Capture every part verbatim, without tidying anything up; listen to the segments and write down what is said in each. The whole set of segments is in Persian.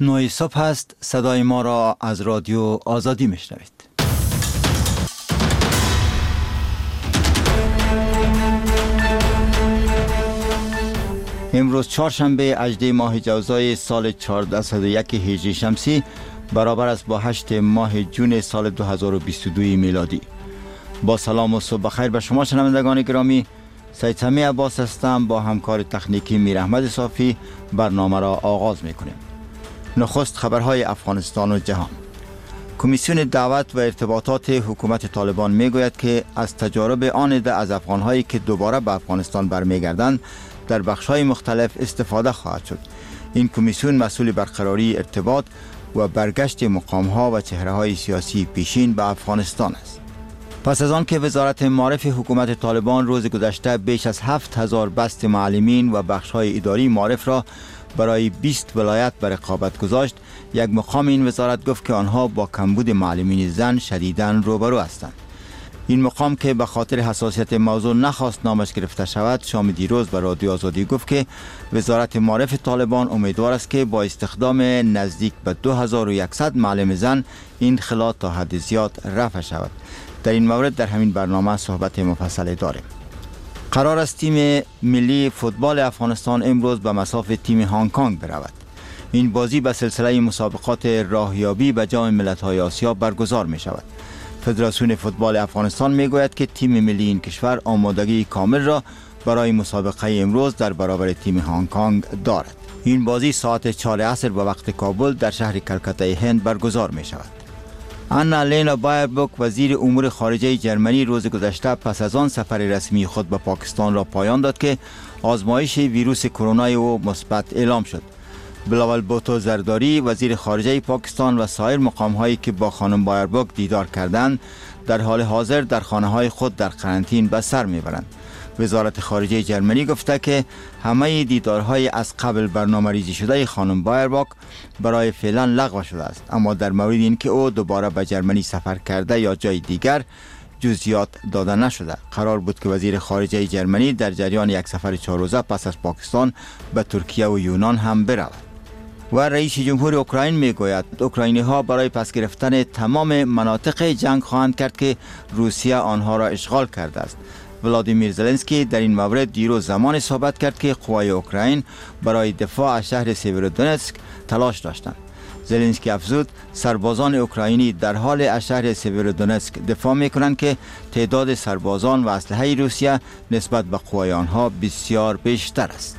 نه صبح است. صدای ما را از رادیو آزادی میشنوید. امروز چهارشنبه هجدهم ماه جوزای سال چهارصد و یک هجری شمسی برابر است با هشتم ماه جون سال دو هزار و بیست و دو میلادی. با سلام و صبح بخیر به شما شنوندگان گرامی. سید سمیع عباس هستم. با همکار تکنیکی میر احمد صافی برنامه را آغاز میکنیم. نخست خبرهای افغانستان و جهان. کمیسیون دعوت و ارتباطات حکومت طالبان میگوید که از تجارب آن عده از افغانهایی که دوباره به افغانستان برمیگردند در بخش‌های مختلف استفاده خواهد شد. این کمیسیون مسئول برقراری ارتباط و برگشت مقام‌ها و چهره‌های سیاسی پیشین به افغانستان است. پس از آن که وزارت معارف حکومت طالبان روز گذشته بیش از هفت هزار بست معلمین و بخش‌های اداری معارف را برای بیست ولایت به رقابت گذاشت، یک مقام این وزارت گفت که آنها با کمبود معلمین زن شدیداً روبرو هستند. این مقام که به خاطر حساسیت موضوع نخواست نامش گرفته شود، شام دیروز به رادیو آزادی گفت که وزارت معارف طالبان امیدوار است که با استخدام نزدیک به دو هزار و صد معلم زن این خلا تا حد زیاد رفع شود. در این مورد در همین برنامه صحبت مفصل داریم. قرار است تیم ملی فوتبال افغانستان امروز به مصاف تیم هنگ کنگ برود. این بازی به سلسله مسابقات راهیابی به جام ملت‌های آسیا برگزار می شود. فدراسیون فوتبال افغانستان می گوید که تیم ملی این کشور آمادگی کامل را برای مسابقه امروز در برابر تیم هنگ کنگ دارد. این بازی ساعت چهار عصر به وقت کابل در شهر کلکته هند برگزار می شود. آنا لینا بایربوک وزیر امور خارجه جرمنی روز گذشته پس از آن سفر رسمی خود به پاکستان را پایان داد که آزمایش ویروس کرونا او مثبت اعلام شد. بلاول بوتو زرداری وزیر خارجه پاکستان و سایر مقام‌هایی که با خانم بایربوک دیدار کردند در حال حاضر در خانه‌های خود در قرنطین به سر میبرند. وزارت خارجه جرمنی گفته که همه دیدارهای از قبل برنامه ریزی شده خانم بایربوک برای فعلا لغو شده است، اما در مورد اینکه او دوباره به جرمنی سفر کرده یا جای دیگر جزئیات داده نشده. قرار بود که وزیر خارجه جرمنی در جریان یک سفر چهار روزه پس از پاکستان به ترکیه و یونان هم برود. و رئیس جمهور اوکراین میگوید اوکراینی ها برای پس گرفتن تمام مناطق جنگ خواهند کرد که روسیه آنها را اشغال کرده است. ولادیمیر زلنسکی در این مورد دیروز زمان صحبت کرد که قوای اوکراین برای دفاع از شهر سیورودونتسک تلاش داشتند. زلنسکی افزود سربازان اوکراینی در حال از شهر سیورودونتسک دفاع میکنند که تعداد سربازان و اسلحه روسیه نسبت به قوای آنها بسیار بیشتر است.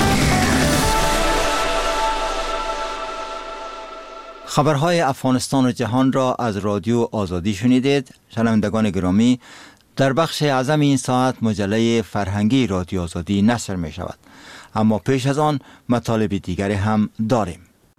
خبرهای افغانستان و جهان را از رادیو آزادی شنیدید. شنوندگان گرامی، در بخش اعظم این ساعت مجله فرهنگی رادیو آزادی نشر می شود، اما پیش از آن مطالب دیگری هم داریم.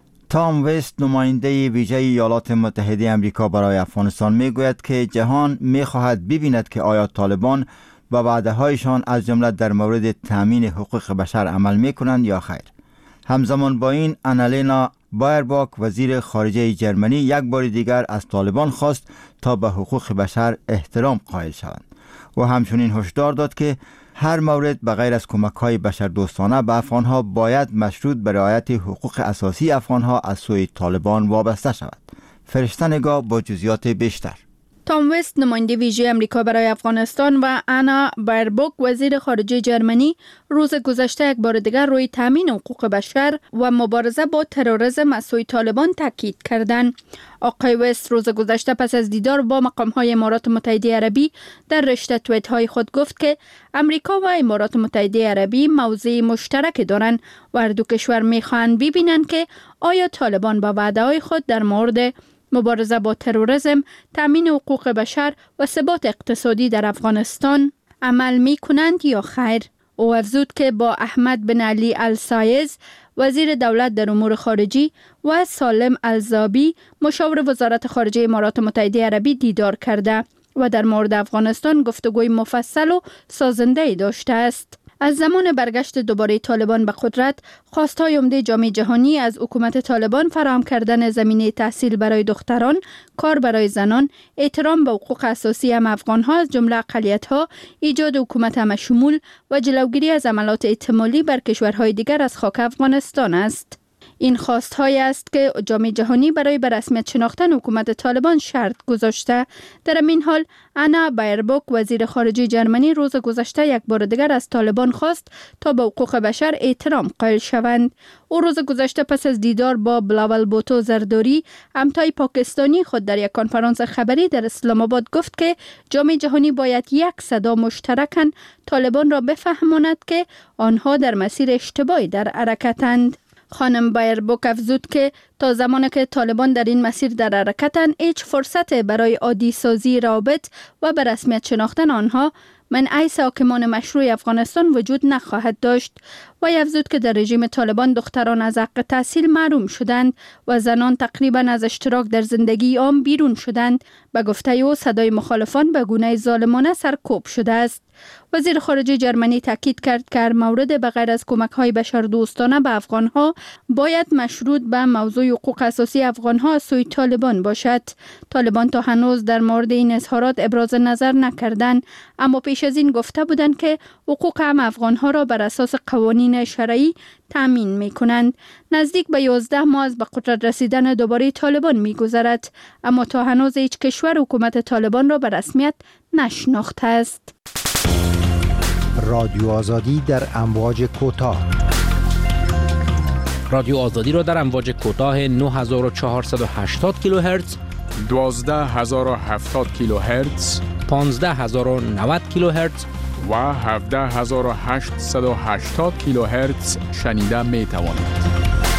تام وست نماینده ویژه ایالات متحده آمریکا برای افغانستان می گوید که جهان می خواهد ببیند که آیا طالبان به وعده هایشان از جمله در مورد تامین حقوق بشر عمل می کنند یا خیر. همزمان با این آنا بایربوک وزیر خارجه جرمنی یک بار دیگر از طالبان خواست تا به حقوق بشر احترام قائل شوند و همچنین هشدار داد که هر مورد بغیر از کمک‌های بشردوستانه به افغان‌ها باید مشروط به رعایت حقوق اساسی افغان‌ها از سوی طالبان وابسته شود. فرشته نگاه با جزئیات بیشتر. تام وست نماینده ویژه امریکا برای افغانستان و آنا بایربوک وزیر خارجه جرمنی روز گذشته یک بار دیگر روی تامین حقوق بشر و مبارزه با تروریسم از سوی طالبان تاکید کردند. آقای وست روز گذشته پس از دیدار با مقام‌های امارات متحده عربی در رشته توییت‌های خود گفت که امریکا و امارات متحده عربی موضع مشترک دارند و هر دو کشور می‌خواهند ببینند که آیا طالبان با وعده‌های خود در مورد مبارزه با تروریسم، تامین حقوق بشر و ثبات اقتصادی در افغانستان عمل می کنند یا خیر. او افزود که با احمد بن علی السایز وزیر دولت در امور خارجی و سالم الزابی مشاور وزارت خارجه امارات متحده عربی دیدار کرده و در مورد افغانستان گفتگوی مفصل و سازنده داشته است. از زمان برگشت دوباره طالبان به قدرت، خواستهای عمده جامعه جهانی از حکومت طالبان فراهم کردن زمینه تحصیل برای دختران، کار برای زنان، احترام به حقوق اساسی هم افغان‌ها از جمله اقلیت‌ها، ایجاد حکومت همشمول و جلوگیری از حملات احتمالی بر کشورهای دیگر از خاک افغانستان است. این خواست‌هایی است که جامعه جهانی برای به رسمیت شناختن حکومت طالبان شرط گذاشته. در این حال انا بایربوک وزیر خارجه جرمنی روز گذشته یک بار دیگر از طالبان خواست تا به حقوق بشر احترام قائل شوند. او روز گذشته پس از دیدار با بلاول بوتو زرداری همتای پاکستانی خود در یک کنفرانس خبری در اسلام آباد گفت که جامعه جهانی باید یک صدا مشترکاً طالبان را بفهماند که آنها در مسیر اشتباهی در حرکتند. خانم بایربوک افزود که تا زمانی که طالبان در این مسیر در حرکتند هیچ فرصت برای عادی سازی روابط و به رسمیت شناختن آنها من ایس حاکمان مشروع افغانستان وجود نخواهد داشت. و افزود که در رژیم طالبان دختران از حق تحصیل محروم شدند و زنان تقریبا از اشتراک در زندگی عام بیرون شدند. به گفته او صدای مخالفان به گونه ظالمانه سرکوب شده است. وزیر خارجه جرمنی تاکید کرد که هر مورد بغیر از کمک‌های بشردوستانه به افغان‌ها باید مشروط به موضوع حقوق اساسی افغان‌ها از سوی طالبان باشد. طالبان تا هنوز در مورد این اظهارات ابراز نظر نکردند، اما پیش از این گفته بودند که حقوق هم افغان‌ها را بر اساس قوانین شرعی تامین می‌کنند. نزدیک به یازده ماه از به قدرت رسیدن دوباره طالبان می‌گذرد، اما تا هنوز هیچ کشور حکومت طالبان را به رسمیت نشناخته است. رادیو آزادی در امواج کوتاه. رادیو آزادی را در امواج کوتاه نه هزار و چهارصد و هشتاد کیلوهرتز، دوازده هزار و هفتاد کیلوهرتز، پانزده هزار و نود کیلوهرتز و هفده هزار و هشتصد و هشتاد کیلوهرتز شنیده می توانید.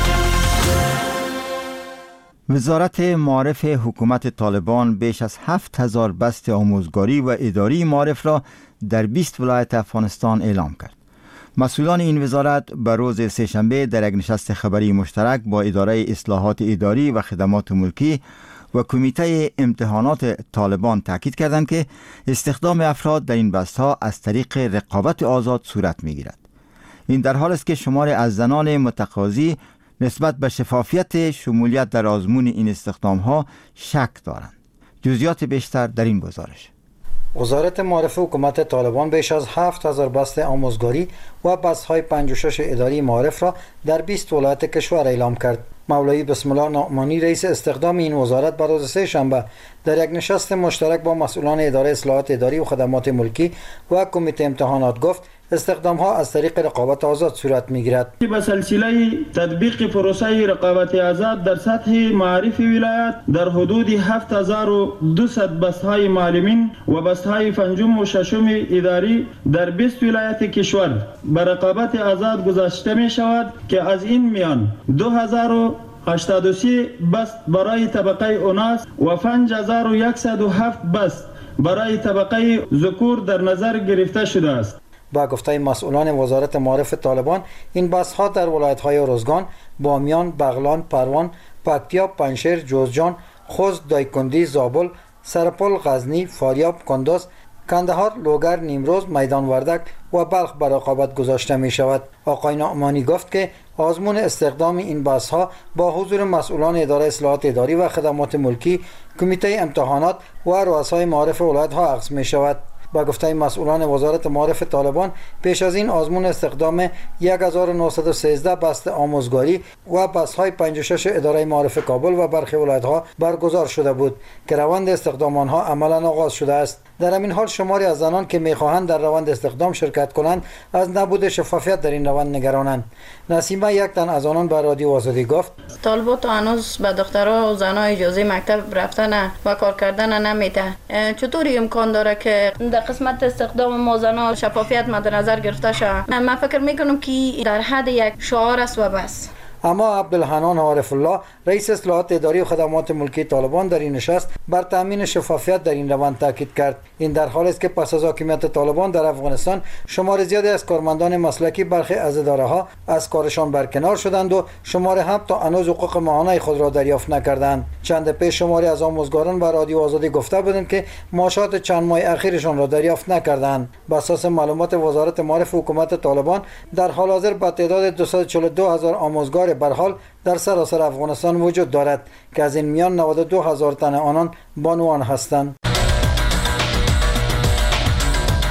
وزارت معارف حکومت طالبان بیش از هفت هزار بست آموزگاری و اداری معارف را در بیست ولایت افغانستان اعلام کرد. مسئولان این وزارت به روز سه‌شنبه در یک نشست خبری مشترک با اداره اصلاحات اداری و خدمات ملکی و کمیته امتحانات طالبان تاکید کردند که استخدام افراد در این بست‌ها از طریق رقابت آزاد صورت می‌گیرد. این در حالی است که شماری از زنان متقاضی نسبت به شفافیت شمولیت در آزمون این استخدام‌ها شک دارند. جزئیات بیشتر در این گزارش. وزارت معارف حکومت طالبان بیش از هفت هزار بست آموزگاری و بست‌های پنجاه و شش اداری معارف را در بیست ولایت کشور اعلام کرد. مولوی بسم الله نعمانی رئیس استخدام این وزارت بر روز سه شنبه در یک نشست مشترک با مسئولان اداره اصلاحات اداری و خدمات ملکی و کمیته امتحانات گفت استخدام ها از طریق رقابت آزاد صورت میگیرد. به سلسله تطبیق پروسه رقابت آزاد در سطح معارف ولایت در حدود هفت هزار و دویست بست‌های معلمین و بست‌های پنجم و ششم اداری در بیست ولایت کشور به رقابت آزاد گذاشته می شود که از این میان دو هزار و هشتاد و سه بست برای طبقه اوناس و پنج هزار و صد و هفت بست برای طبقه ذکور در نظر گرفته شده است. با گفته مسئولان وزارت معارف طالبان این بست‌ها در ولایت‌های روزگان، بامیان، بغلان، پروان، پکتیا، پنشیر، جوزجان، خوست، دایکندی، زابل، سرپل، غزنی، فاریاب، کندوز، کندهار، لوگر، نیمروز، میدان وردک و بلخ بر رقابت گذاشته می شود. آقای نعمانی گفت که آزمون استخدام این بست‌ها با حضور مسئولان اداره اصلاحات اداری و خدمات ملکی، کمیته امتحانات و رؤسای معارف ولایت‌ها عقد می شود. با گفته مسئولان وزارت معارف طالبان پیش از این آزمون استخدام یک هزار و نهصد و سیزده بست آموزگاری و بست‌های پنجاه و شش اداره معارف کابل و برخی ولایت‌ها برگزار شده بود که روند استخدام آنها عملاً آغاز شده است. در همین حال شماری از زنان که می‌خواهند در روند استخدام شرکت کنند از نبود شفافیت در این روند نگرانند. نسیمه یک تن از آنان به رادیو آزادی گفت طالبات هنوز به دخترها و زنها اجازه مکتب رفتن و کار کردن نمیده. چطوری امکان داره که در قسمت استخدام ما زنها شفافیت مد نظر گرفته شود؟ من فکر میکنم که در حد یک شعار است و بس. اما عبدالحنان عارف الله رئیس اصلاحات اداری و خدمات ملکی طالبان در این نشست بر تامین شفافیت در این روند تاکید کرد. این در حالی است که پس از حاکمیت طالبان در افغانستان شمار زیادی از کارمندان مسلکی برخی از اداره‌ها از کارشان برکنار شدند و شمار هم تا هنوز حقوق ماهانه خود را دریافت نکردند. چند پیش شماری از آموزگاران به رادیو آزادی گفته بودند که معاشات چند ماه اخیرشان را دریافت نکردند. بر اساس معلومات وزارت معارف حکومت طالبان در حال حاضر با تعداد دویست و چهل و دو هزار آموزگار به حال در سراسر افغانستان وجود دارد که از این میان نود و دو هزار تن آنان بانوان هستند.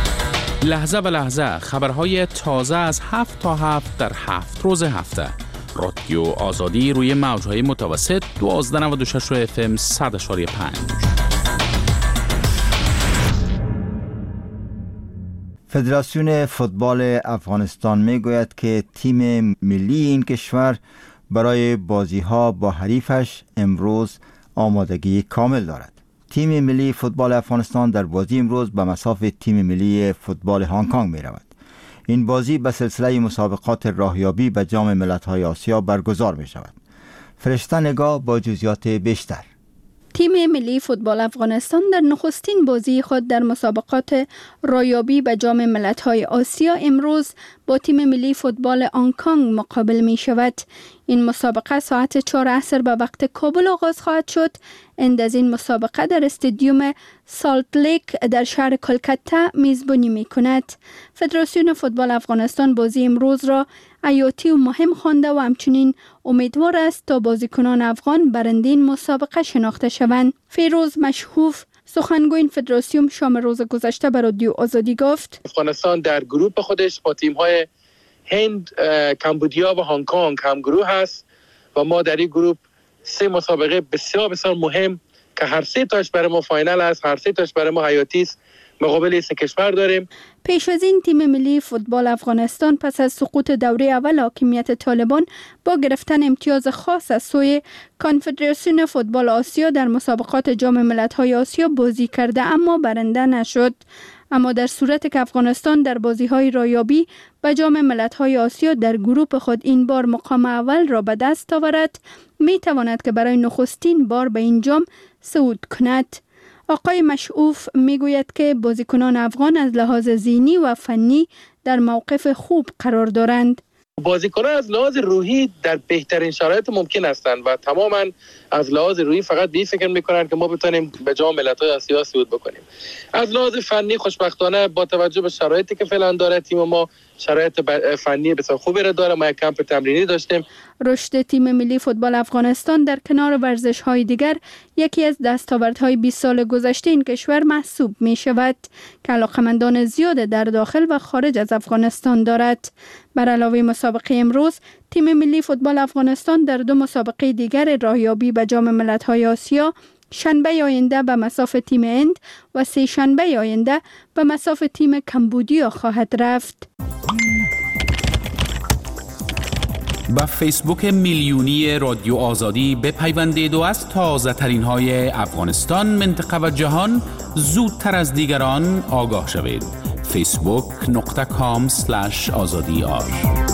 لحظه به لحظه خبرهای تازه از هفت تا هفت در هفت روز هفته رادیو آزادی روی موج‌های متوسط دوازده نود و شش اف ام صد و پنج. فدراسیون فوتبال افغانستان میگوید که تیم ملی این کشور برای بازی‌ها با حریفش امروز آمادگی کامل دارد. تیم ملی فوتبال افغانستان در بازی امروز به مصاف تیم ملی فوتبال هنگ کنگ می رود. این بازی به سلسله مسابقات راهیابی به جام ملت‌های آسیا برگزار می شود. فرشته نگاه با جزئیات بیشتر. تیم ملی فوتبال افغانستان در نخستین بازی خود در مسابقات راهیابی به جام ملت‌های آسیا امروز با تیم ملی فوتبال هنگ کنگ مقابل می شود. این مسابقه ساعت چهار عصر به وقت کابل آغاز خواهد شد. اند از این مسابقه در استادیوم سالت لیک در شهر کلکته میزبانی می کند. فدراسیون فوتبال افغانستان بازی امروز را حیاتی و مهم خوانده و همچنین امیدوار است تا بازیکنان افغان برنده این مسابقه شناخته شوند. فیروز مشهوف سخنگوی فدراسیون شام روز گذشته به رادیو آزادی گفت افغانستان در گروه خودش با تیم‌های هند، کمبودیا و هنگ کنگ هم گروه هست و ما در این گروه سه مسابقه بسیار بسیار مهم که هر سه تاش برای ما فاینال است، هر سه تاش برای ما حیاتی است، مقابل سه کشور داریم. پیش از این تیم ملی فوتبال افغانستان پس از سقوط دوره اول حاکمیت طالبان با گرفتن امتیاز خاص از سوی کنفدراسیون فوتبال آسیا در مسابقات جام ملت‌های آسیا بازی کرده اما برنده نشد. اما در صورت که افغانستان در بازی‌های راهیابی به جام ملت‌های آسیا در گروه خود این بار مقام اول را به دست آورد، می‌تواند که برای نخستین بار به این جام صعود کند. آقای مشعوف میگوید که بازیکنان افغان از لحاظ ذهنی و فنی در موقف خوب قرار دارند. بازیکنان از لحاظ روحی در بهترین شرایط ممکن هستند و تماما از لحاظ روحی فقط به فکر میکنند که ما بتونیم به جام ملت‌های آسیا صعود بکنیم. از لحاظ فنی خوشبختانه با توجه به شرایطی که فعلا داره تیم ما شرایط فنی بسیار خوبی را داره. ما یک کمپ تمرینی داشتیم. رشد تیم ملی فوتبال افغانستان در کنار ورزش‌های دیگر یکی از دستاوردهای بیست سال گذشته این کشور محسوب می شود که علاقه‌مندان زیاد در داخل و خارج از افغانستان دارد. بر علاوه مسابقه امروز، تیم ملی فوتبال افغانستان در دو مسابقه دیگر راهیابی به جام ملت‌های آسیا شنبه آینده به مصاف تیم هند و سه شنبه آینده به مصاف تیم کمبودیا خواهد رفت. با فیسبوک میلیونی رادیو آزادی بپیوندید و از تازه ترین های افغانستان، منطقه و جهان زودتر از دیگران آگاه شوید. فیسبوک نقطه کام سلش آزادی آر.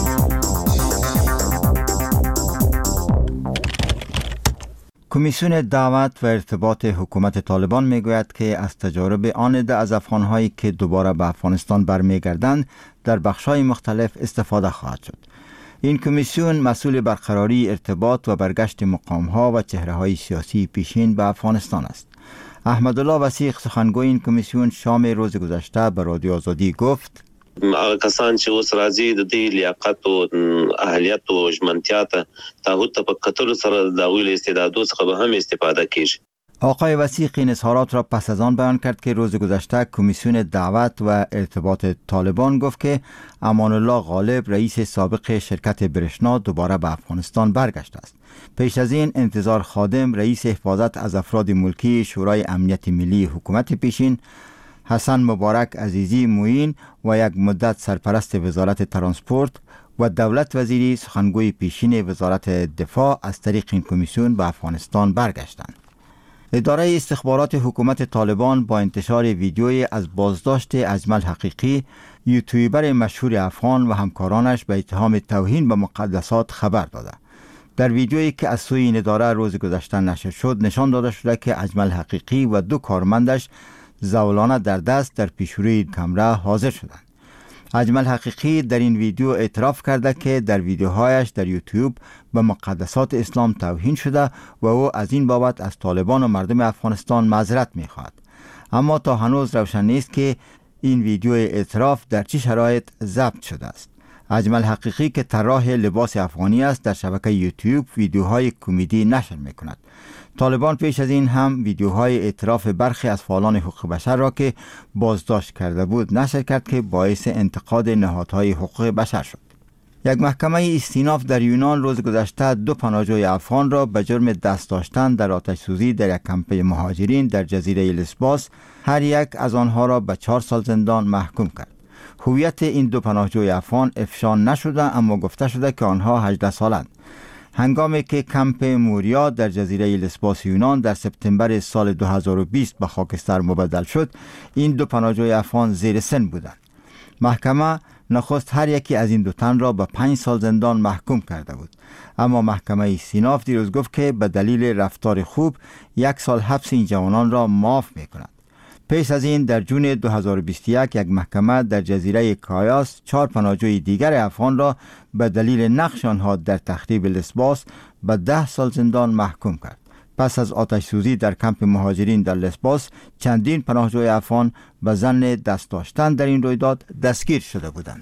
کمیسیون دعوت و ارتباط حکومت طالبان میگوید که از تجارب آن عده از افغان‌هایی که دوباره به افغانستان برمیگردند در بخش‌های مختلف استفاده خواهد شد. این کمیسیون مسئول برقراری ارتباط و برگشت مقام‌ها و چهره‌های سیاسی پیشین به افغانستان است. احمدالله وثیق سخنگوی این کمیسیون شام روز گذشته به رادیو آزادی گفت هغه کسان چې اوس راځي د دې لیاقت او اهلیت او ژمنتیا ته تعهد ته په کتلو سره د اویل استعدادو څخه به هم استفاده کیږي. آقای وثیق این اظهارات را پس از آن بیان کرد که روز گذشته کمیسیون دعوت و ارتباط طالبان گفت که امان الله غالب رئیس سابق شرکت برشنا دوباره به افغانستان برگشته است. پیش از این انتظار خادم رئیس حفاظت از افراد ملکی شورای امنیت ملی حکومت پیشین، حسن مبارک عزیزی موین و یک مدت سرپرست وزارت ترانسپورت و دولت وزیری سخنگوی پیشین وزارت دفاع از طریق این کمیسیون به افغانستان برگشتند. اداره استخبارات حکومت طالبان با انتشار ویدیویی از بازداشت اجمل حقیقی، یوتیوبر مشهور افغان و همکارانش به اتهام توهین به مقدسات خبر داده. در ویدیویی که از سوی این اداره روز گذشته نشر شد نشان داده شده که اجمل حقیقی و دو کارمندش زولانه در دست در پیشروی کامرا حاضر شدند. اجمل حقیقی در این ویدیو اعتراف کرده که در ویدیوهایش در یوتیوب به مقدسات اسلام توهین شده و او از این بابت از طالبان و مردم افغانستان معذرت می‌خواهد. اما تا هنوز روشن نیست که این ویدیو اعتراف در چه شرایط ضبط شده است. اجمل حقیقی که طراح لباس افغانی است در شبکه یوتیوب ویدیوهای کمدی نشر می‌کند. طالبان پیش از این هم ویدیوهای اعتراف برخی از فعالان حقوق بشر را که بازداشت کرده بود نشر کرد که باعث انتقاد نهادهای حقوق بشر شد. یک محکمه استیناف در یونان روز گذشته دو پناهجوی افغان را به جرم دست داشتن در آتش سوزی در یک کمپ مهاجرین در جزیره لسبوس، هر یک از آنها را به چهار سال زندان محکوم کرد. هویت این دو پناهجوی افغان افشا نشده، اما گفته شده که آنها هجده سالند. هنگامی که کمپ موریا در جزیره لسبوس یونان در سپتامبر سال دو هزار و بیست به خاکستر مبدل شد، این دو پناهجوی افغان زیر سن بودند. محکمه نخست هر یکی از این دو تن را به پنج سال زندان محکوم کرده بود، اما محکمه استیناف دیروز گفت که به دلیل رفتار خوب یک سال حبس این جوانان را معاف می کند. پیش از این در جون دو هزار و بیست و یک یک محکمه در جزیره کایاس چهار پناهجوی دیگر افغان را به دلیل نقش آنها در تخریب لسبوس به ده سال زندان محکوم کرد. پس از آتش سوزی در کمپ مهاجرین در لسبوس، چندین پناهجوی افغان به ظن دست داشتن در این رویداد دستگیر شده بودند.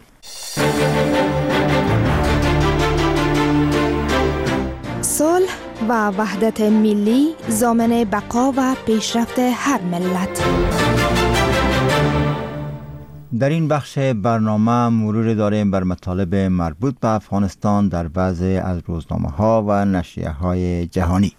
صلح و وحدت ملی ضامن بقا و پیشرفت هر ملت. در این بخش برنامه مرور داریم بر مطالب مربوط به افغانستان در بعضی از روزنامه ها و نشریه های جهانی.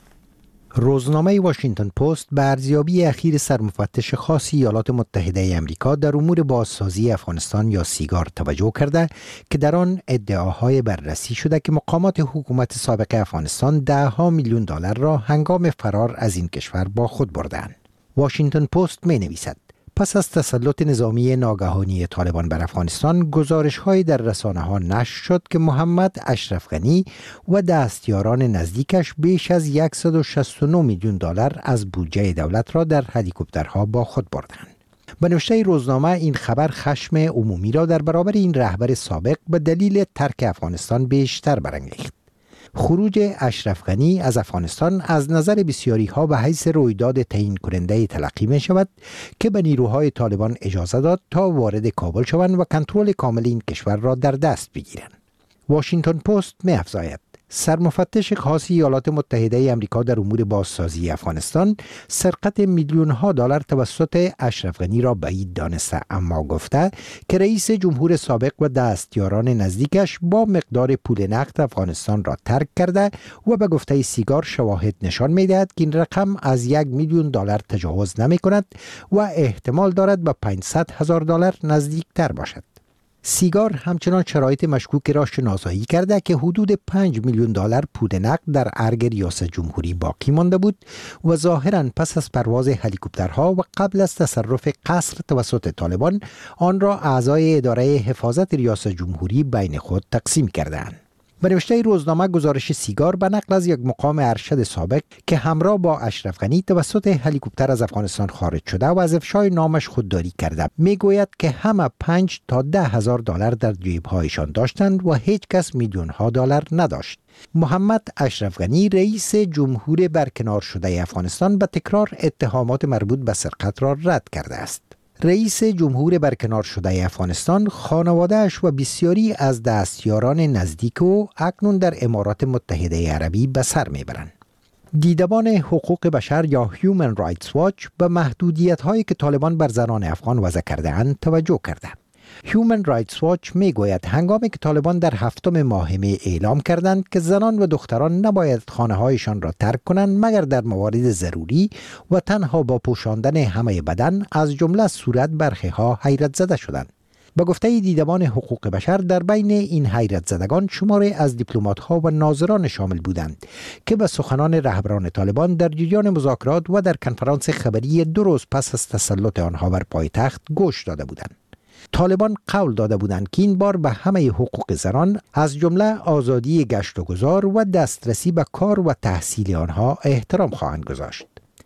روزنامه واشنگتن پست به ارزیابی اخیر سرمفتش خاص ایالات متحده امریکا در امور بازسازی افغانستان یا سیگار توجه کرده که در آن ادعاهای بررسی شده که مقامات حکومت سابق افغانستان ده ها میلیون دلار را هنگام فرار از این کشور با خود بردند. واشنگتن پست می نویسد پس از تسلط نظامی ناگهانی طالبان بر افغانستان، گزارش‌هایی در رسانه‌ها نشر شد که محمد اشرف غنی و دستیاران نزدیکش بیش از صد و شصت و نه میلیون دلار از بودجه دولت را در هلیکوپترها با خود بردند. به نوشته روزنامه این خبر خشم عمومی را در برابر این رهبر سابق به دلیل ترک افغانستان بیشتر برانگیخت. خروج اشرف غنی از افغانستان از نظر بسیاری ها به حیث رویداد تعیین کننده تلقی می شود که به نیروهای طالبان اجازه داد تا وارد کابل شوند و کنترل کامل این کشور را در دست بگیرند. واشنگتن پست می افزاید سرمفتش خاص ایالات متحده امریکا در امور بازسازی افغانستان سرقت میلیون ها دلار توسط اشرف غنی را بعید دانسته، اما گفته که رئیس جمهور سابق و دستیاران نزدیکش با مقدار پول نقد افغانستان را ترک کرده و به گفته سیگار شواهد نشان می‌دهد که این رقم از یک میلیون دلار تجاوز نمی کند و احتمال دارد به پانصد هزار دلار نزدیکتر باشد. سیگار همچنان شرایط مشکوک را شناسایی کرده که حدود پنج میلیون دلار پول نقد در ارگ ریاست جمهوری باقی مانده بود و ظاهراً پس از پرواز هلیکوپترها و قبل از تصرف قصر توسط طالبان آن را اعضای اداره حفاظت ریاست جمهوری بین خود تقسیم کردند. به نوشته روزنامه گزارش سیگار به نقل از یک مقام ارشد سابق که همراه با اشرف غنی توسط هلیکوپتر از افغانستان خارج شده و از افشای نامش خودداری کرده میگوید که همه پنج تا ده هزار دلار در جیب‌هایشان داشتند و هیچ کس میلیون ها دلار نداشت. محمد اشرف غنی رئیس جمهور برکنار شده افغانستان به تکرار اتهامات مربوط به سرقت را رد کرده است. رئیس جمهور برکنار شده افغانستان، خانواده‌اش و بسیاری از دستیاران نزدیک او اکنون در امارات متحده عربی به سر میبرند. دیدبان حقوق بشر یا هیومن رایتس واچ به محدودیت‌هایی که طالبان بر زنان افغان وضع کرده‌اند توجه کرده. هیومن رایتس واچ میگوید هنگامی که طالبان در هفتم ماه می اعلام کردند که زنان و دختران نباید خانه‌هایشان را ترک کنند مگر در موارد ضروری و تنها با پوشاندن همه بدن، از جمله صورت برخی ها حیرت زده شدند. به گفته دیدبان حقوق بشر در بین این حیرت زدگان شماری از دیپلمات ها و ناظران شامل بودند که به سخنان رهبران طالبان در جریان مذاکرات و در کنفرانس خبری دو روز پس از تسلط آنها بر پایتخت گوش داده بودند. طالبان قول داده بودند که این بار به همه حقوق زنان از جمله آزادی گشت و گذار و دسترسی به کار و تحصیل آنها احترام خواهند گذاشت.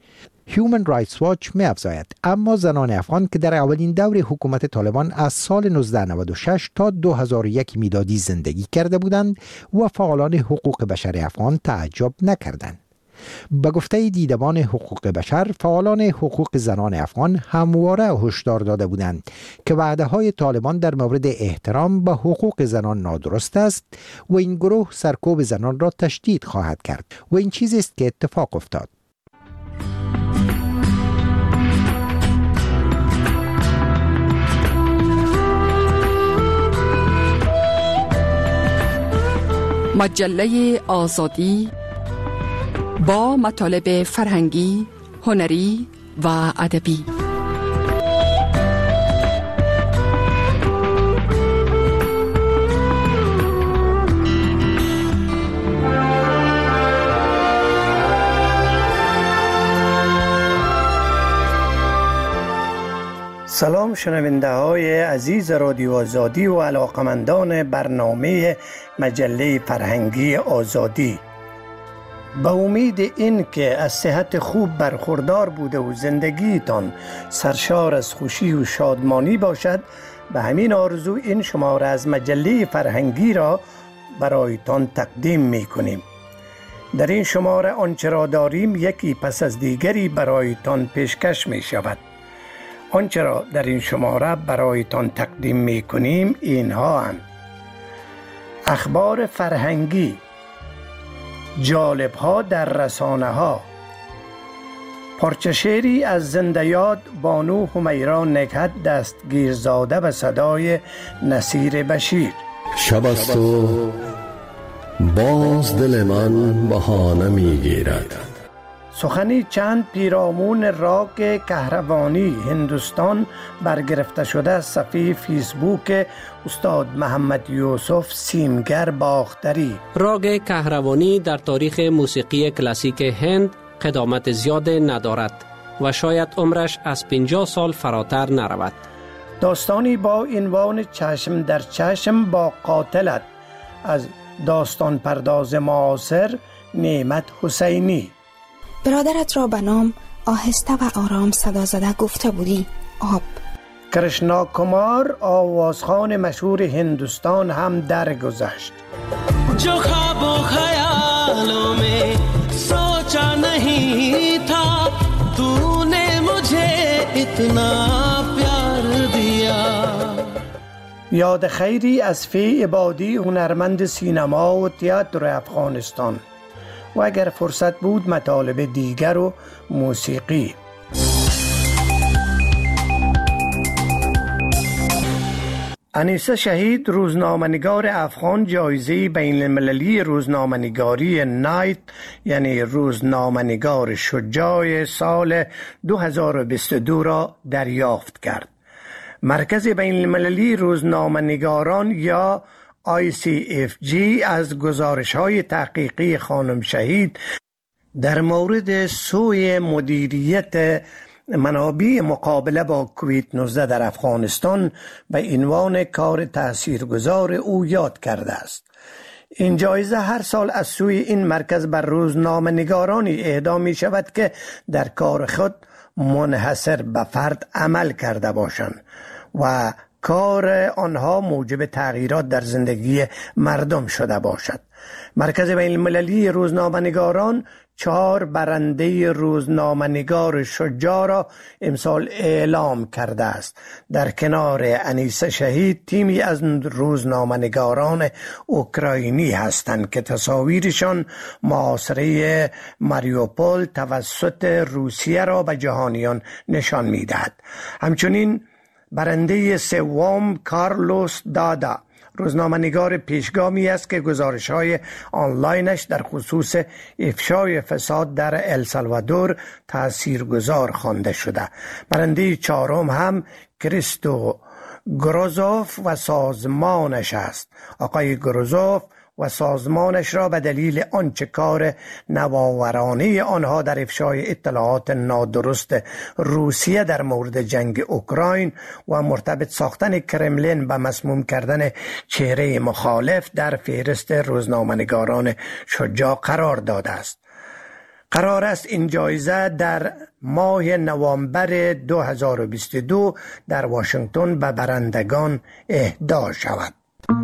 هیومن رایتس واچ می افزاید اما زنان افغان که در اولین دور حکومت طالبان از سال نوزده نود و شش تا دو هزار و یک میلادی زندگی کرده بودند و فعالان حقوق بشر افغان تعجب نکردند. به گفته دیدبان حقوق بشر، فعالان حقوق زنان افغان همواره هشدار داده بودند که وعده‌های طالبان در مورد احترام به حقوق زنان نادرست است و این گروه سرکوب زنان را تشدید خواهد کرد و این چیزی است که اتفاق افتاد. مجله آزادی با مطالب فرهنگی، هنری و ادبی. سلام شنونده های عزیز رادیو آزادی و علاقمندان برنامه مجله فرهنگی آزادی. به امید این که از صحت خوب برخوردار بوده و زندگیتان سرشار از خوشی و شادمانی باشد، به همین آرزو این شماره از مجله فرهنگی را برایتان تقدیم می کنیم. در این شماره آنچه را داریم یکی پس از دیگری برایتان پیشکش می شود. آنچه را در این شماره برایتان تقدیم می کنیم اینها هم: اخبار فرهنگی، جالب ها در رسانه ها، پارچه شعری از زنده یاد بانو همیرا نکهت دستگیرزاده و صدای نصیر بشیر. شب است و باز دل من بهانه می گیرد. سخنی چند پیرامون راگ کهروانی هندوستان برگرفته شده از صفحه فیسبوک استاد محمد یوسف سیمگر باختری. راگ کهروانی در تاریخ موسیقی کلاسیک هند قدامت زیاد ندارد و شاید عمرش از پنجاه سال فراتر نرود. داستانی با عنوان چشم در چشم با قاتلت از داستان پرداز معاصر نعمت حسینی. برادرت را به نام آهسته و آرام صدا زده گفته بودی آب. کرشنا کمار آوازخوان مشهور هندوستان هم درگذشت. جو خواب و خیالوں میں سوچا نہیں تھا تو نے مجھے اتنا پیار دیا. یاد خیری از فی عبادی هنرمند سینما و تئاتر افغانستان و اگر فرصت بود مطالب دیگر و موسیقی. انیسه شهید روزنامه‌نگار افغان جایزه بین المللی روزنامه‌نگاری نایت یعنی روزنامه‌نگار شجاع سال دو هزار و بیست و دو را دریافت کرد. مرکز بین المللی روزنامه‌نگاران یا آی سی اف جی از گزارش‌های تحقیقی خانم شهید در مورد سوء مدیریت منابع مقابله با کووید نوزده در افغانستان به عنوان کار تاثیرگذار او یاد کرده است. این جایزه هر سال از سوی این مرکز بر روزنامه‌نگارانی اهدا می شود که در کار خود منحصر به فرد عمل کرده باشند و کار آنها موجب تغییرات در زندگی مردم شده باشد. مرکز بین المللی روزنامه‌نگاران چهار برنده روزنامه‌نگار شجاع را امسال اعلام کرده است. در کنار انیسه شهید تیمی از روزنامه‌نگاران اوکراینی هستند که تصاویرشان محاصره ماریوپول توسط روسیه را به جهانیان نشان می‌دهد. همچنین برنده سوم کارلوس دادا روزنامه‌نگار پیشگامی است که گزارش‌های آنلاینش در خصوص افشای فساد در السالوادور تاثیرگذار خوانده شده. برنده چهارم هم کریستو گروزوف و سازمانش است. آقای گروزوف و سازمانش را به دلیل آنچه کار نوآورانه آنها در افشای اطلاعات نادرست روسیه در مورد جنگ اوکراین و مرتبط ساختن کرملین به مسموم کردن چهره مخالف در فهرست روزنامه‌نگاران شجاع قرار داده است. قرار است این جایزه در ماه نوامبر دو هزار و بیست و دو در واشنگتن به برندگان اهدا شود.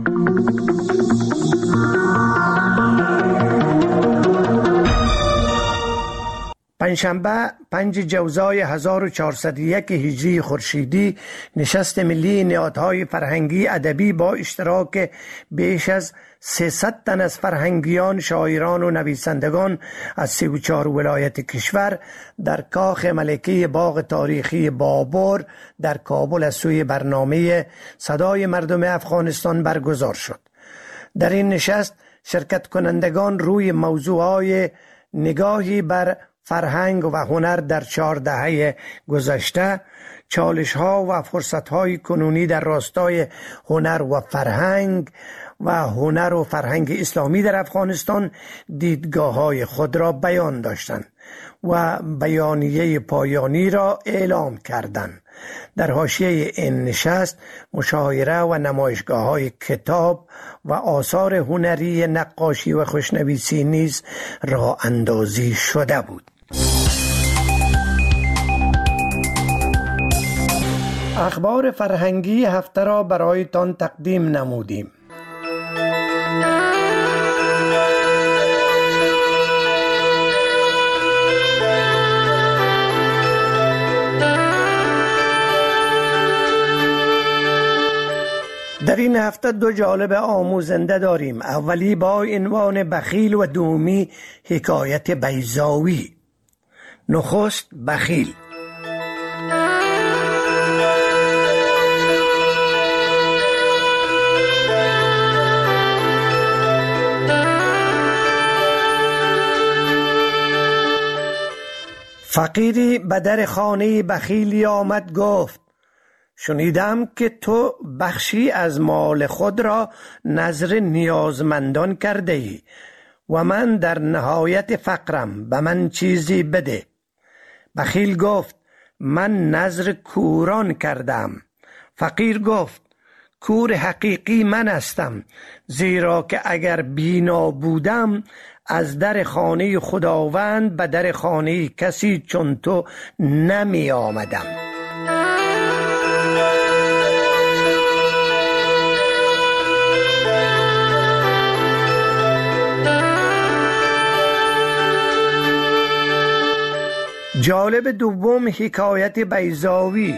پنجشنبه پنج جوزای هزار و چهارصد و یک هجری خورشیدی نشست ملی نهادهای فرهنگی ادبی با اشتراک بیش از سیصد تن از فرهنگیان، شاعران و نویسندگان از سی و چهار ولایت کشور در کاخ ملکه باغ تاریخی بابر در کابل از سوی برنامه صدای مردم افغانستان برگزار شد. در این نشست شرکت کنندگان روی موضوعهای نگاهی بر فرهنگ و هنر در چهار دهه گذشته، چالش ها و فرصت های کنونی در راستای هنر و فرهنگ و هنر و فرهنگ اسلامی در افغانستان دیدگاه های خود را بیان داشتند و بیانیه پایانی را اعلام کردند. در حاشیه این نشست مشاعره و نمایشگاه های کتاب و آثار هنری نقاشی و خوشنویسی نیز راه اندازی شده بود. اخبار فرهنگی هفته را برایتان تقدیم نمودیم. در این هفته دو جالب آموزنده داریم. اولی با عنوان بخیل و دومی حکایت بیضاوی. نخست بخیل. فقیری به در خانه بخیلی آمد، گفت: شنیدم که تو بخشی از مال خود را نذر نیازمندان کرده ای و من در نهایت فقرم، به من چیزی بده. بخیل گفت: من نذر کوران کردم. فقیر گفت: کور حقیقی من هستم، زیرا که اگر بینا بودم از در خانه خداوند به در خانه کسی چون تو نمی آمدم. جالب دوم حکایت بیضاوی.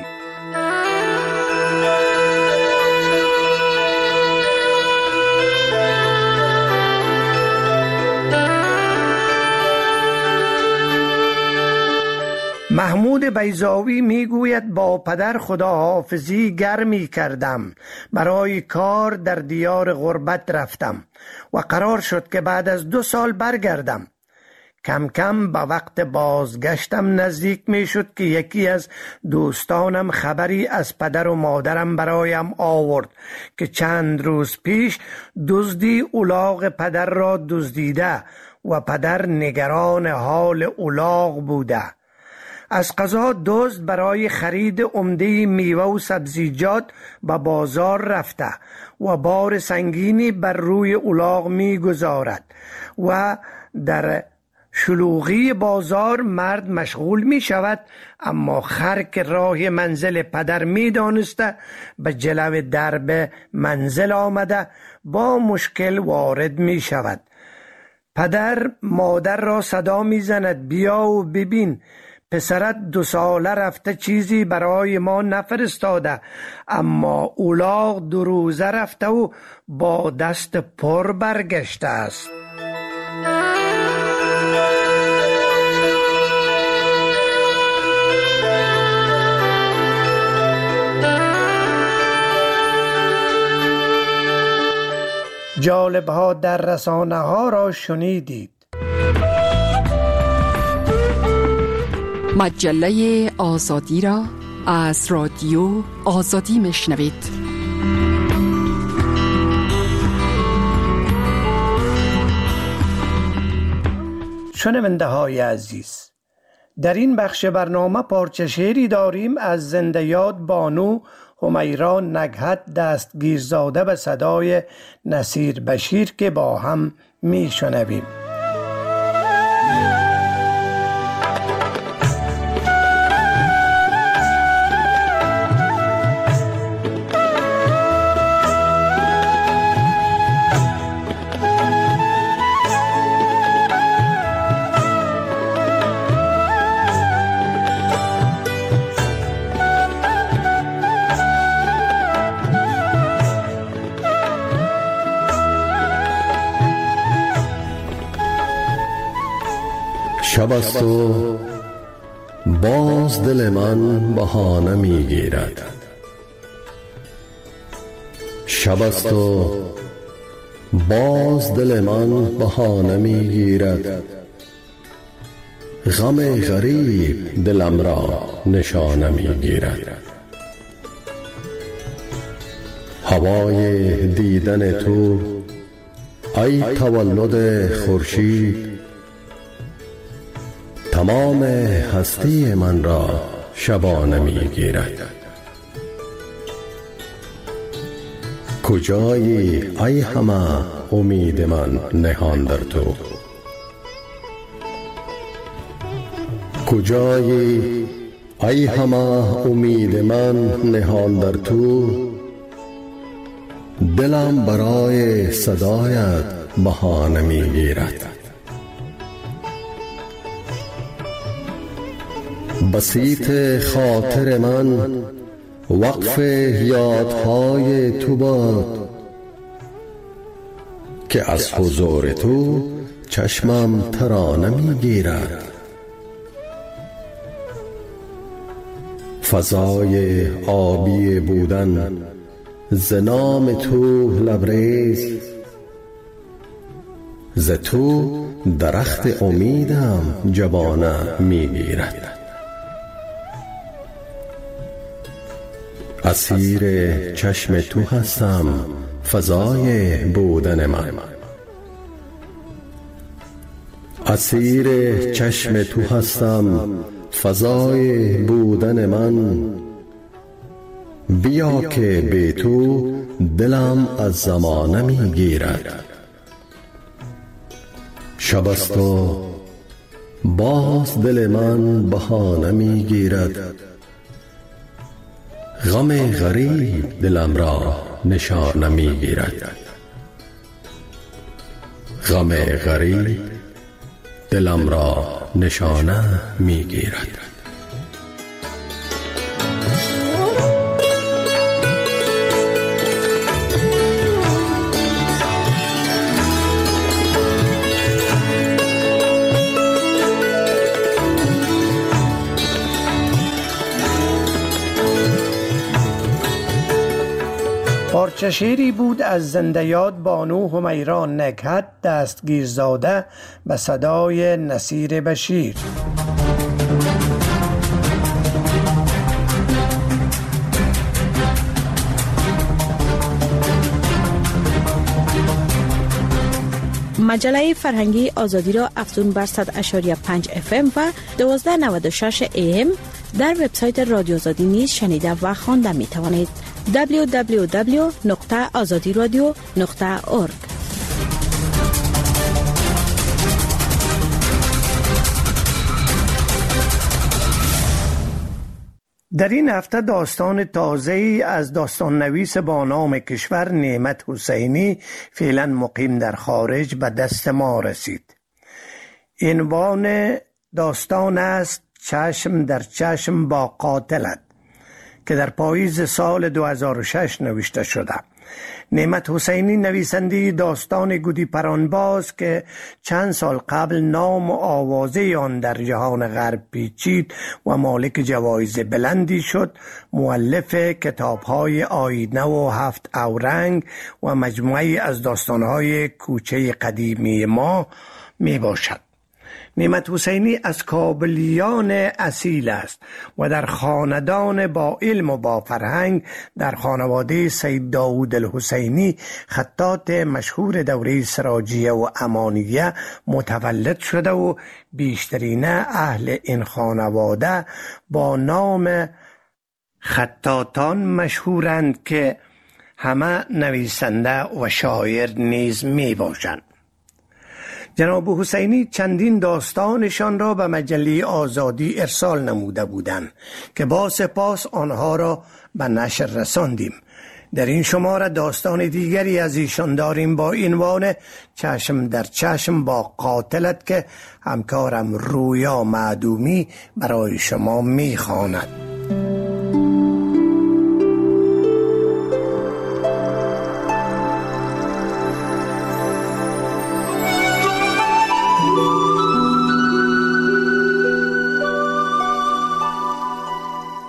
محمود بیضاوی میگوید با پدر خداحافظی گرمی کردم، برای کار در دیار غربت رفتم و قرار شد که بعد از دو سال برگردم. کم کم به وقت بازگشتم نزدیک می شد که یکی از دوستانم خبری از پدر و مادرم برایم آورد که چند روز پیش دزدی الاغ پدر را دزدیده و پدر نگران حال الاغ بوده. از قضا دزد برای خرید عمده میوه و سبزیجات به بازار رفته و بار سنگینی بر روی الاغ می گذارد و در شلوغی بازار مرد مشغول می شود، اما خر که راه منزل پدر می دانسته به جلو درب منزل آمده با مشکل وارد می شود. پدر مادر را صدا می زند: بیا و ببین، پسرت دو ساله رفته چیزی برای ما نفرستاده، اما الاغ دو روزه رفته و با دست پر برگشته است. جالب ها در رسانه ها را شنیدید. مجله آزادی را از رادیو آزادی میشنوید. شنونده های عزیز، در این بخش برنامه پارچه شعری داریم از زنده یاد بانو همیرا نگهت دستگیرزاده به صدای نصیر بشیر که با هم می شنویم. شب است و باز دل من بهانه میگیرد. شب است و باز دل من بهانه می گیرد، غم غریب دلم را نشانه می گیرد. هوای دیدن تو ای تولد خورشید، تمام هستی من را شبانه می گیرد. کجایی ای همه امید من نهان در تو، کجایی ای همه امید من نهان در تو، دلم برای صدایت بهانه می گیرد. بسیط خاطر من وقف یادهای تو باد، که از حضور تو چشمم ترانه می گیرد. فضای آبی بودن ز نام تو لبریز، ز تو درخت امیدم جوانه می گیرد. اسیر چشم تو هستم فضای بودن من، اسیر چشم تو هستم فضای بودن من. بیا که بی تو دلم از زمانه می گیرد. شب است و باز دل من بهانه می گیرد، غم غریب دلم را نشانه می گیرد. غم غریب دلم را نشانه می گیرد. پارچه شعری بود از زنده یاد بانو همیرا نکهت دستگیرزاده به صدای نصیر بشیر. مجله فرهنگی آزادی را افزون بر صد و شش پنج اف ام و دوازده نود و شش ای ام در وبسایت رادیو آزادی نیز شنیده و خوانده می توانید. دبلیو دبلیو دبلیو نقطه آزادی رادیو نقطه اورگ. در این هفته داستان تازه‌ای از داستان نویس با نام کشور نعمت حسینی فعلا مقیم در خارج به دست ما رسید. عنوان داستان است چشم در چشم با قاتلت که در پاییز سال دو هزار و شش نوشته شده. نعمت حسینی نویسنده داستان گودی پرانباز که چند سال قبل نام و آوازه آن در جهان غرب پیچید و مالک جوایز بلندی شد، مؤلف کتاب‌های آینه و هفت اورنگ و مجموعی از داستان‌های کوچه قدیمی ما می باشد. نعمت حسینی از کابلیان اصیل است و در خاندان با علم و با فرهنگ در خانواده سید داود الحسینی خطاط مشهور دوره سراجیه و امانیه متولد شده و بیشترین اهل این خانواده با نام خطاطان مشهورند که همه نویسنده و شاعر نیز می باشند. جناب حسینی چندین داستانشان را به مجله آزادی ارسال نموده بودند که با سپاس آنها را به نشر رساندیم. در این شماره داستان دیگری از ایشان داریم با عنوان چشم در چشم با قاتلت که همکارم رویا معدومی برای شما میخواند.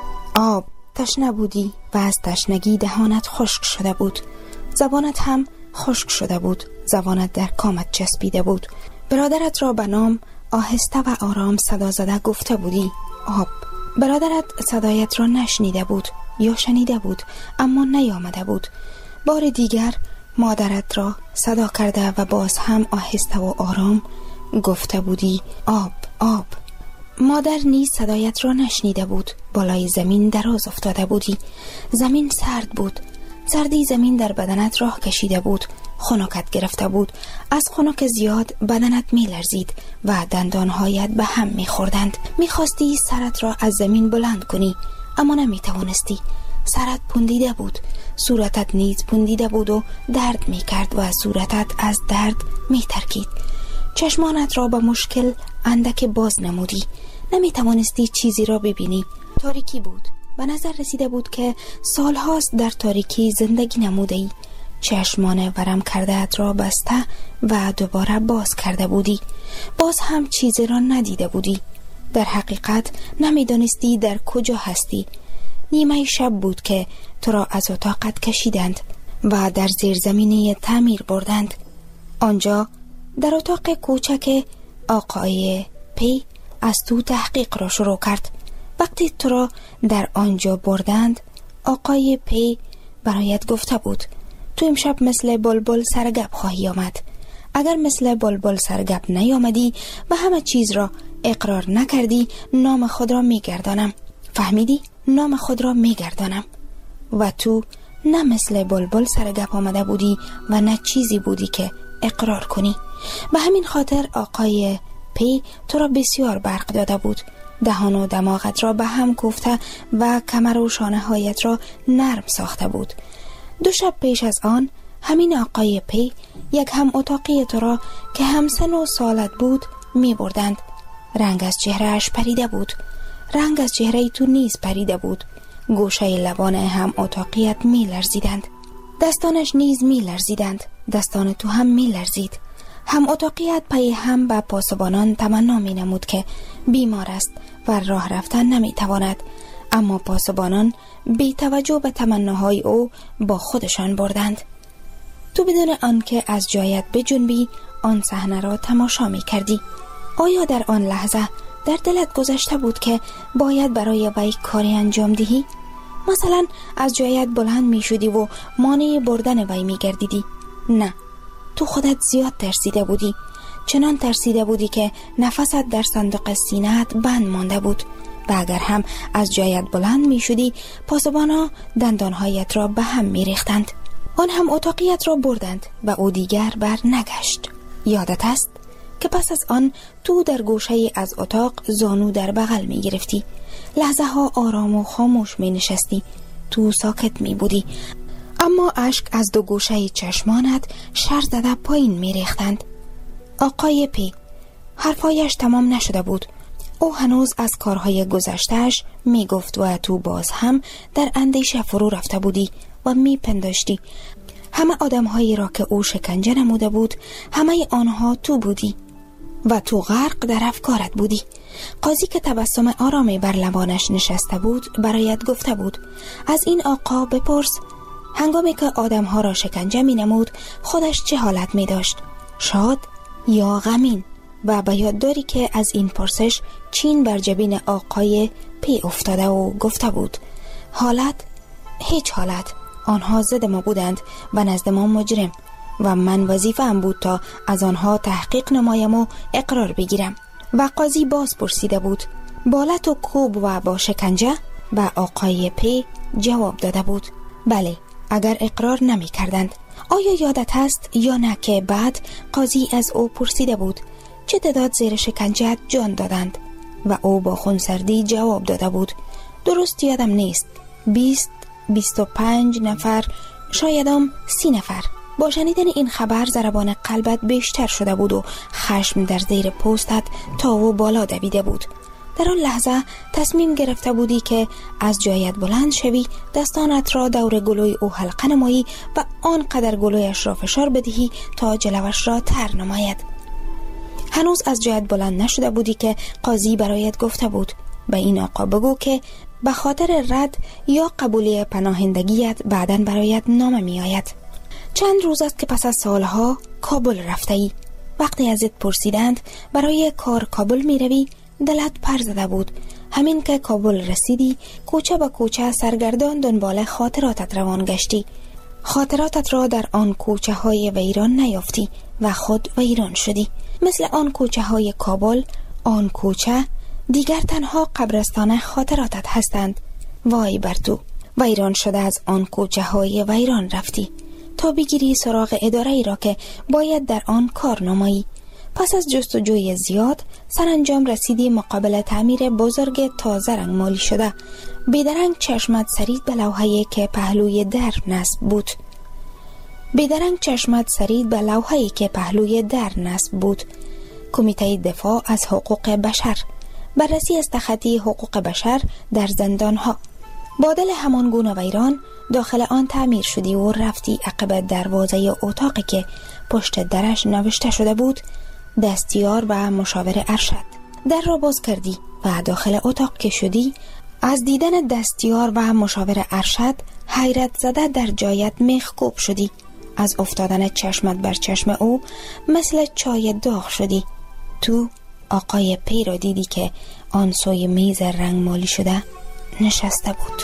آب تشنه بودی و از تشنگی دهانت خشک شده بود، زبانت هم خشک شده بود. زبانت در کامت چسبیده بود. برادرت را به نام آهسته و آرام صدا زده گفته بودی آب. برادرت صدایت را نشنیده بود یا شنیده بود اما نیامده بود. بار دیگر مادرت را صدا کرده و باز هم آهسته و آرام گفته بودی آب آب. مادر نیز صدایت را نشنیده بود. بالای زمین دراز افتاده بودی. زمین سرد بود. سردی زمین در بدنت راه کشیده بود. خنکت گرفته بود. از خنک زیاد بدنت می لرزید و دندانهایت به هم می خوردند. می خواستی سرت را از زمین بلند کنی اما نمی توانستی. سرت پوندیده بود. صورتت نیز پوندیده بود و درد می کرد و صورتت از درد می ترکید. چشمانت را به مشکل اندک باز نمودی. نمی توانستی چیزی را ببینی. تاریکی بود. به نظر رسیده بود که سالهاست در تاریکی زندگی نموده ای. چشمان ورم کرده ات را بسته و دوباره باز کرده بودی. باز هم چیزی را ندیده بودی. در حقیقت نمی دانستی در کجا هستی. نیمه شب بود که تو را از اتاقت کشیدند و در زیرزمینی تعمیر بردند. آنجا در اتاق کوچک آقای پی از تو تحقیق را شروع کرد. وقتی تو را در آنجا بردند آقای پی برایت گفته بود تو امشب مثل بلبل سرگپ خواهی آمد. اگر مثل بلبل سرگپ نیامدی و همه چیز را اقرار نکردی نام خود را میگردانم. فهمیدی؟ نام خود را میگردانم. و تو نه مثل بلبل سرگپ آمده بودی و نه چیزی بودی که اقرار کنی. به همین خاطر آقای پی تو را بسیار برق داده بود. دهان و دماغت را به هم کوفته و کمر و شانه هایت را نرم ساخته بود. دو شب پیش از آن همین آقای پی یک هم اتاقی تو را که هم سن و سالت بود می بردند. رنگ از چهرهش پریده بود. رنگ از چهره تو نیز پریده بود. گوشه لبان هم اتاقیت می لرزیدند. دستانش نیز می لرزیدند. دستان تو هم می لرزید. هم اتاقیت پی هم به پاسبانان تمنا می نمود که بیمار است و راه رفتن نمی تواند. اما پاسبانان بی توجه به تمناهای او با خودشان بردند. تو بدون آنکه از جایت بجنبی آن صحنه را تماشا می کردی. آیا در آن لحظه در دلت گذشته بود که باید برای وی کاری انجام دهی؟ مثلا از جایت بلند می شدی و مانع بردن وی می گردیدی؟ نه، تو خودت زیاد ترسیده بودی. چنان ترسیده بودی که نفست در صندوق سینه‌ات بند مانده بود. و اگر هم از جایت بلند می شدی پاسبانا دندانهایت را به هم می ریختند. آن هم اتاقیت را بردند و او دیگر بر نگشت. یادت است که پس از آن تو در گوشه از اتاق زانو در بغل می گرفتی. لحظه ها آرام و خاموش می نشستی. تو ساکت می بودی اما اشک از دو گوشه چشمانت شر زده پایین می ریختند. آقای پی حرفایش تمام نشده بود. او هنوز از کارهای گذشتهش می گفت و تو باز هم در اندیشه فرو رفته بودی و می پنداشتی همه آدمهایی را که او شکنجه نموده بود همه آنها تو بودی و تو غرق در افکارت بودی. قاضی که تبسم آرامی بر لبانش نشسته بود برایت گفته بود از این آقا بپرس هنگامی که آدمها را شکنجه می نمود خودش چه حالت می داشت، شاد یا غمین؟ و به یاد داری که از این پرسش چین بر جبین آقای پی افتاده و گفته بود حالت؟ هیچ حالت. آنها ضد ما بودند و نزد ما مجرم و من وظیفه ام بود تا از آنها تحقیق نمایم و اقرار بگیرم. و قاضی باز پرسیده بود بالت و کوب و با شکنجه؟ و آقای پی جواب داده بود بله اگر اقرار نمی کردند. آیا یادت هست یا نه که بعد قاضی از او پرسیده بود چه تعداد زیر شکنجه جان دادند و او با خونسردی جواب داده بود درست یادم نیست، بیست بیست و پنج نفر، شایدم سی نفر. با شنیدن این خبر ضربان قلبت بیشتر شده بود و خشم در زیر پوستت تا و بالا دویده بود. در آن لحظه تصمیم گرفته بودی که از جایت بلند شوی، دستانت را دور گلوی او حلقه نمایی و آنقدر گلویش را فشار بدهی تا جلوش را تر نماید. هنوز از جایت بلند نشده بودی که قاضی برایت گفته بود به این آقا بگو که به خاطر رد یا قبولی پناهندگیت بعداً برایت نامه می آید. چند روز است که پس از سالها کابل رفته ای. وقتی ازت پرسیدند برای کار کابل می روی، دلت پر زده بود. همین که کابل رسیدی، کوچه با کوچه سرگردان دنبال خاطراتت روان گشتی. خاطراتت را در آن کوچه های ویران نیافتی و خود ویران شدی. مثل آن کوچه های کابل، آن کوچه دیگر تنها قبرستان خاطراتت هستند. وای بر تو، ویران شده از آن کوچه های ویران رفتی تا بگیری سراغ اداره ای را که باید در آن کار نمایی. پس از جستجوی زیاد سرانجام رسیدی مقابل تعمیر بزرگ تازه رنگ مالی شده. بیدرنگ چشمت سرید به لوحه‌ای که پهلوی در نصب بود. بیدرنگ چشمت سرید به لوحه‌ای که پهلوی در نصب بود. کمیته دفاع از حقوق بشر، بررسی از تخطی حقوق بشر در زندانها. با دل همان گونه ویران داخل آن تعمیر شدی و رفتی عقب دروازه اتاقی که پشت درش نوشته شده بود دستیار و مشاور ارشد. در را باز کردی و داخل اتاق که شدی، از دیدن دستیار و مشاور ارشد حیرت زده در جایت میخکوب شدی. از افتادن چشمت بر چشم او مثل چای داغ شدی. تو آقای پی را دیدی که آن سوی میز رنگ مالی شده نشسته بود.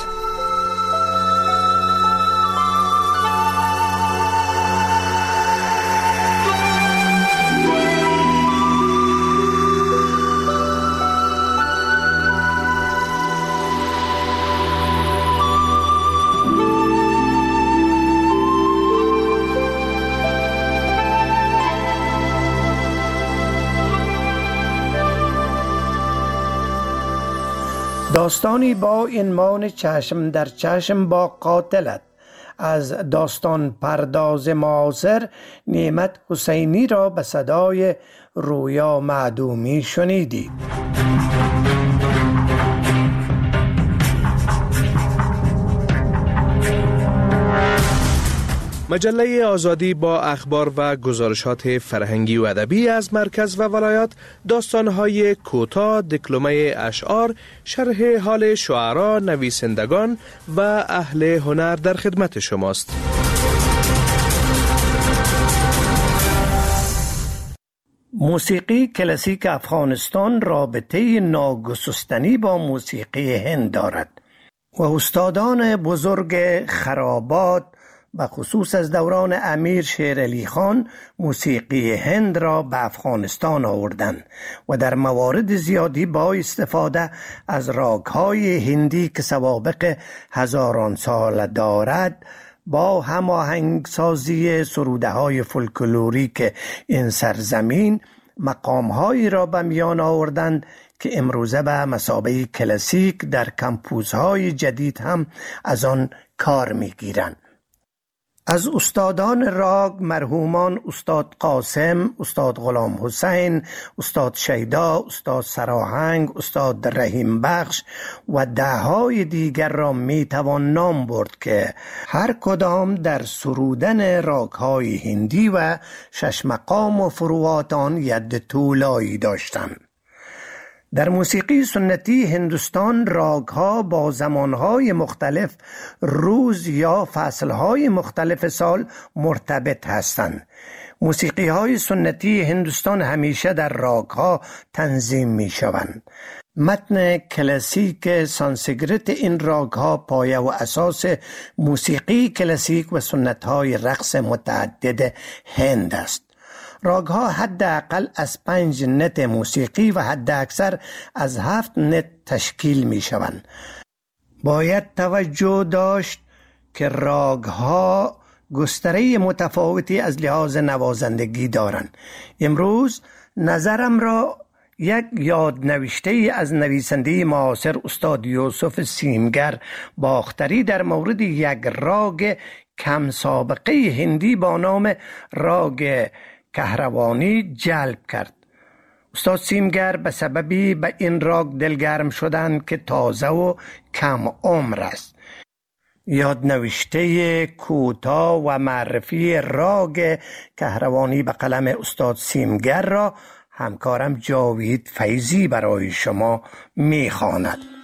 داستانی با عنوان چشم در چشم با قاتلت از داستان پرداز معاصر نعمت حسینی را به صدای رویا معدومی شنیدید. مجله آزادی با اخبار و گزارشات فرهنگی و ادبی از مرکز و ولایات، داستان‌های کوتاه، دکلمه اشعار، شرح حال شعرا، نویسندگان و اهل هنر در خدمت شماست. موسیقی کلاسیک افغانستان رابطه ناگسستنی با موسیقی هند دارد و استادان بزرگ خرابات و خصوص از دوران امیر شیر علی خان موسیقی هند را به افغانستان آوردند و در موارد زیادی با استفاده از راگ‌های هندی که سوابق هزاران سال دارد با هماهنگسازی سروده‌های فولکلوریک این سرزمین مقام‌هایی را به میان آوردند که امروزه به مثابه کلاسیک در کمپوزهای جدید هم از آن کار می‌گیرند. از استادان راگ مرحومان استاد قاسم، استاد غلام حسین، استاد شیدا، استاد سراهنگ، استاد رحیم بخش و ده‌های دیگر را میتوان نام برد که هر کدام در سرودن راگ‌های هندی و شش مقام و فروعات آن ید طولایی داشتند. در موسیقی سنتی هندوستان راگ‌ها با زمانهای مختلف روز یا فصلهای مختلف سال مرتبط هستند. موسیقی‌های سنتی هندوستان همیشه در راگ‌ها تنظیم می‌شوند. متن کلاسیک سانسکریت این راگ‌ها پایه و اساس موسیقی کلاسیک و سنت‌های رقص متعدد هند است. راگ‌ها حداقل از پنج نت موسیقی و حد اکثر از هفت نت تشکیل می شوند. باید توجه داشت که راگ‌ها گستره متفاوتی از لحاظ نوازندگی دارند. امروز نظرم را یک یادنوشته از نویسنده معاصر استاد یوسف سیمگر باختری در مورد یک راگ کم سابقه هندی با نام راگ کهروانی جلب کرد. استاد سیمگر به سببی به این راگ دلگرم شدند که تازه و کم عمر است. یادنوشته کوتاه و معرفی راگ کهروانی به قلم استاد سیمگر را همکارم جاوید فیضی برای شما می‌خواند.